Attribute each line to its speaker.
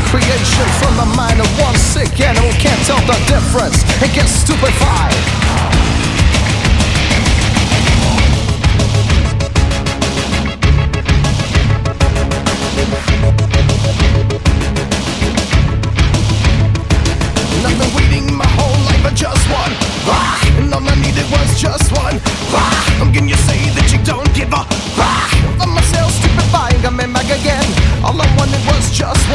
Speaker 1: creation from the mind of one sick animal can't tell the difference and gets stupefied. And I've been waiting my whole life for just one, and all I needed was just one. How can you say that you don't give a? I'm myself stupefying, I'm back again. All I wanted was just